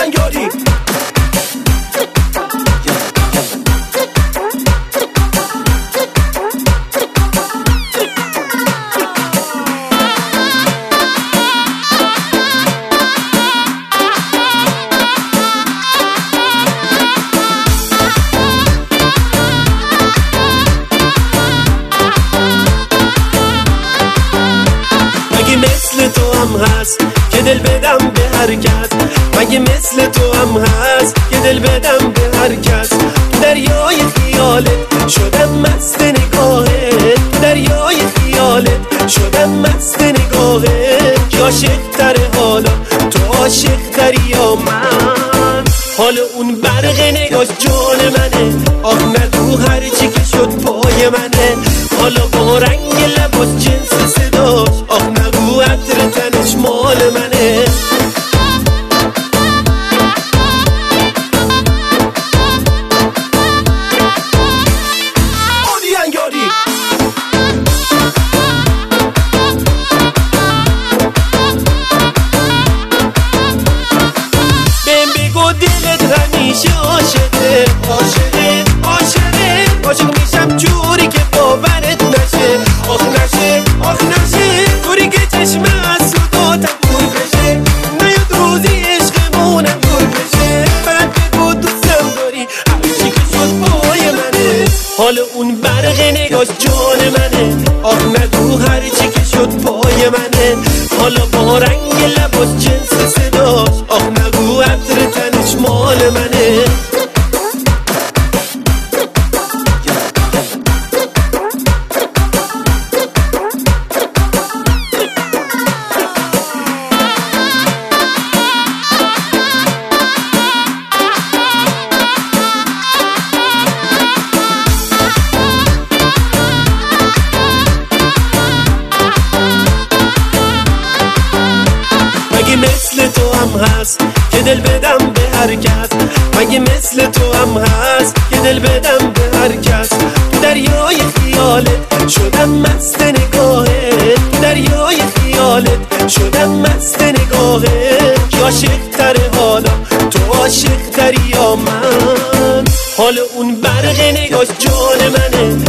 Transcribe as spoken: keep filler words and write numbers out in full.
انگاری مثل تو هم هست که دل بدم به هر کس مگه مثل تو هم هست که دل بدم به هر کس تو دریای خیالت شدم مست نگاهت تو دریای خیالت شدم مست نگاهت که عاشق تره حالا تو عاشق تری یا من حالا اون برق نگاش جان منه آخ نگو هرچی که شد پای منه حالا با رنگ لباس جنس صداش آخ نگو عطر تنش مال منه آدی انگاری بهم بگو دلت همیشه عاشقه عاشقه عاشقه عاشق میشم جوری که باورت نشه آخ نشه آخ نشه طوری که چشم از صداتم دور بشه نیاد روزی عشقمونم دور بشه بعد بگو دوستم داری هرچی که شد پای منه حالا اون برق نگاش جان منه آخ نگو هرچی که شد پای منه حالا با رنگ لباس جنس صداش آخ نگو عطر تنش مال منه مگه مثل تو هم هست که دل بدم به هر کس مگه مثل تو هم هست که دل بدم به هر کس تو دریای خیالت شدم مست نگاهت تو دریای خیالت شدم مست نگاهت که عاشق تره حالا تو عاشق تری یا من حالا اون برق نگاش جان منه